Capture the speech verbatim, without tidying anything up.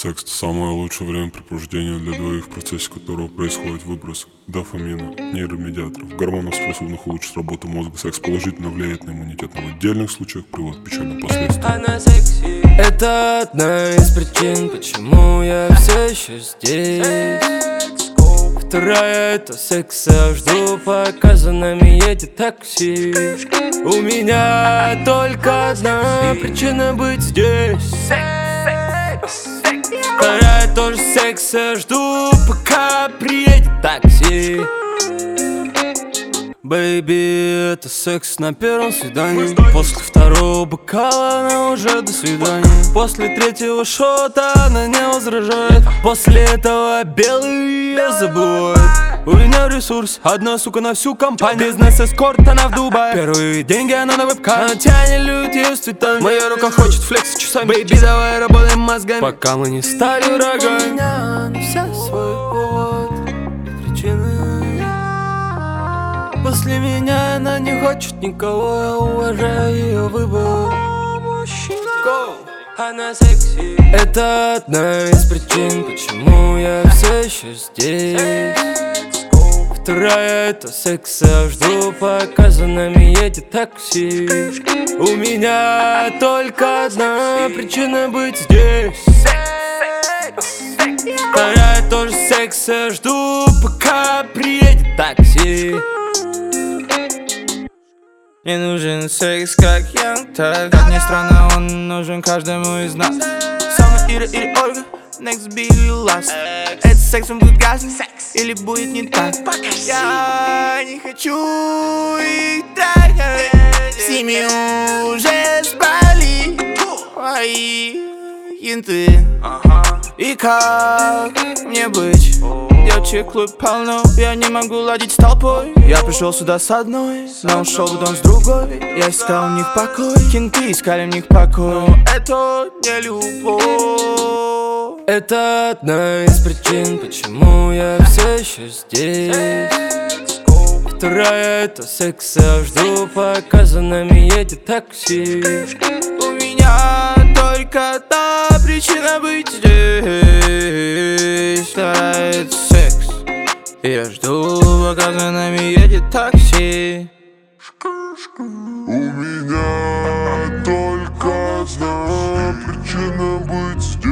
Секс – это самое лучшее времяпрепровождение для двоих, в процессе которого происходит выброс дофамина, нейромедиаторов, гормонов, способных улучшить работу мозга. Секс положительно влияет на иммунитет, но в отдельных случаях приводит к печальным последствиям. Это одна из причин, почему я все еще здесь. Вторая — это секс, я жду, пока за нами едет такси. У меня только одна причина быть здесь. Вторая тоже секс, я жду, пока приедет такси. Бэйби, это секс на первом свидании. После второго бокала она уже до свидания. После третьего шота она не возражает. После этого белые забывают. У меня в ресурсе одна сука на всю компанию. Бизнес-эскорт, она в Дубае. Первые деньги она на вебкам. Она тянет люди с цветами. Моя рука хочет флекс часами. Бэйби, давай работаем мозгами, пока мы не стали врагами. У меня на вся свой повод, причины. После меня она не хочет никого, я уважаю ее выбор. Go. Она секси. Это одна из причин, почему я все еще здесь. Вторая — это секс, я жду, пока за нами едет такси. У меня только одна причина быть здесь. Вторая тоже секс, я жду, пока приедет такси. Мне нужен секс, как Young Thug. Как ни странно, он нужен каждому из нас. Самый Ира или Ольга, next be you last. Это секс, он будет гаснуть, или будет не так. Я не хочу их трахать. С ними уже спали мои янты. И как мне быть? Девочек клуб полно, я не могу ладить с толпой. Я пришел сюда с одной, но ушел в дом с другой. Я искал у них покой, кенты искали в них покой. Но это не любовь. Это одна из причин, почему я все еще здесь. Вторая — это секс, я жду, пока за нами едет такси. У меня только та причина быть здесь. Вторая — это секс, я жду, пока за нами едет такси. У меня только одна причина быть здесь.